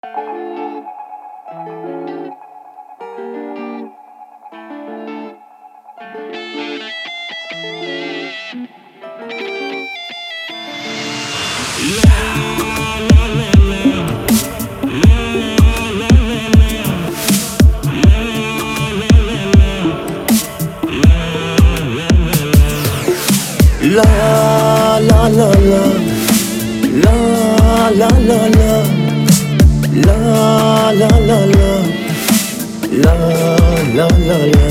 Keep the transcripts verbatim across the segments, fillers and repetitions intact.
La la la la la la la la la la la la la la la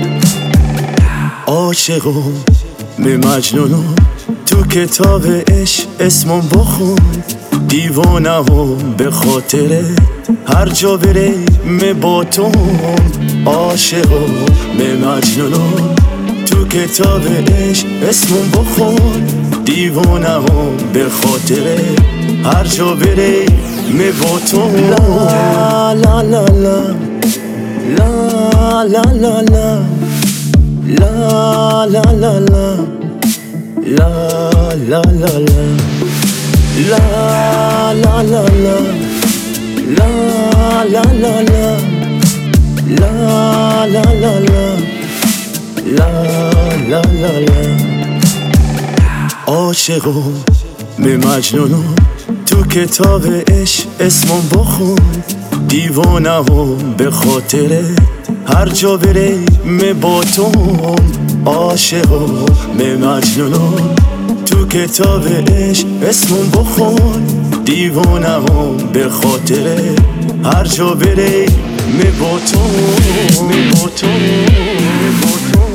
عاشقم به مجنونم تو کتاب عشق اسمم بخون دیوانه هم به خاطر هر جا بره می با تو عاشقم به مجنونم تو کتاب عشق اسمم بخون دیوانه هم به خاطر هر جا بره می با تو لا لا لا لا لا لا لا لا La la la la La la la la La la la la La la la la La la la la La la la la عاشقم به مجنونم تو کتاب عشق اسمم بخون دیوانه هم به خاطر هر جا بره می با تو عاشقم به مجنونم تو کتاب عشق اسمم بخون دیوانه هم به خاطر هر جا بره می با تو می با تو می با تو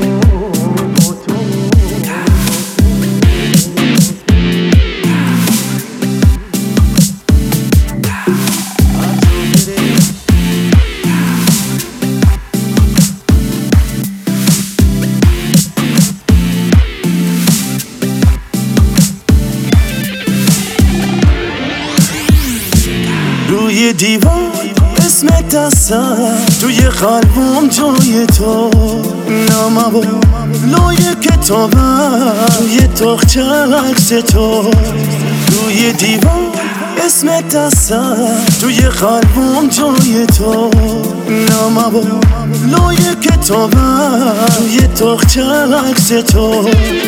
روی دیوار اسمت دستم توی قلبم جای تو نامم و لای کتابم توی تاقچه عکس تو روی دیوار اسمت دستم توی قلبم جای تو نامم و لای کتابم توی تاقچه عکس تو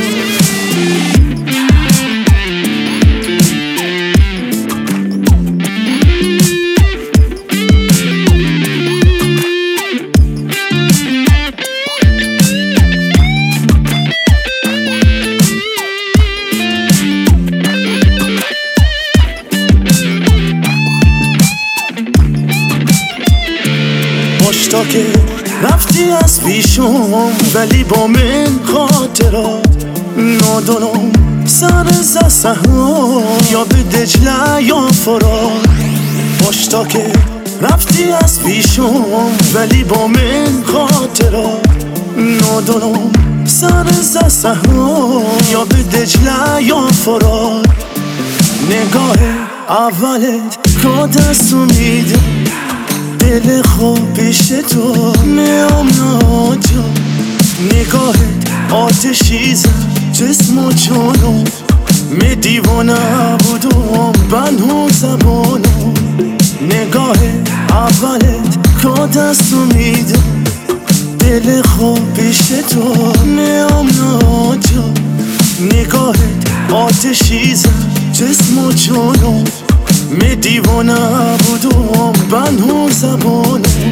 تا که رفتی از پیشم ولی با من خاطرات نادانم سر ز صحرا یا به دجله یا فرات باش تا که رفتی از پیشم ولی با من خاطرات نادانم سر ز صحرا یا به دجله یا فرات نگاه اولت که دستو میده دل خوب پیش تو میام ناجا نگاهت آتشیزه جسم و جانم می دیوانه بودم بنو زبانم نگاه اولت که دستو میده دل خوب پیش تو میام ناجا نگاهت آتشیزه جسم و جانم می دیوانه بودم بنو زبانم